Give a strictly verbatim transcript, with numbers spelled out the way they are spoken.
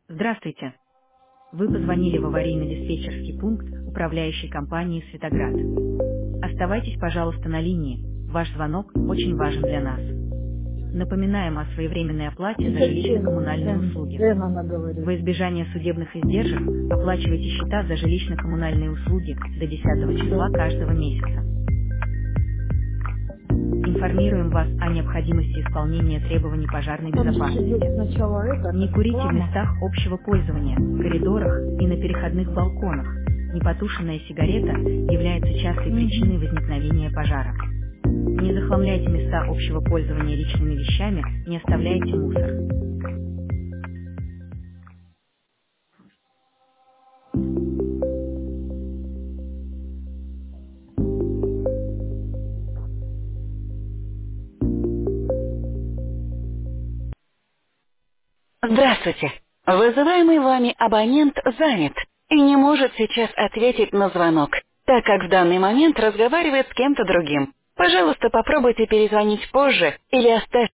Здравствуйте. Вы позвонили в аварийно-диспетчерский пункт управляющей компании «Светоград». Оставайтесь, пожалуйста, на линии. Ваш звонок очень важен для нас. Напоминаем о своевременной оплате за жилищно-коммунальные услуги. Во избежание судебных издержек оплачивайте счета за жилищно-коммунальные услуги до десятого числа каждого месяца. Информируем вас о необходимости исполнения требований пожарной безопасности. Не курите в местах общего пользования, в коридорах и на переходных балконах. Непотушенная сигарета является частой причиной возникновения пожара. Не захламляйте места общего пользования личными вещами, не оставляйте мусор. Здравствуйте. Вызываемый вами абонент занят и не может сейчас ответить на звонок, так как в данный момент разговаривает с кем-то другим. Пожалуйста, попробуйте перезвонить позже или оставьте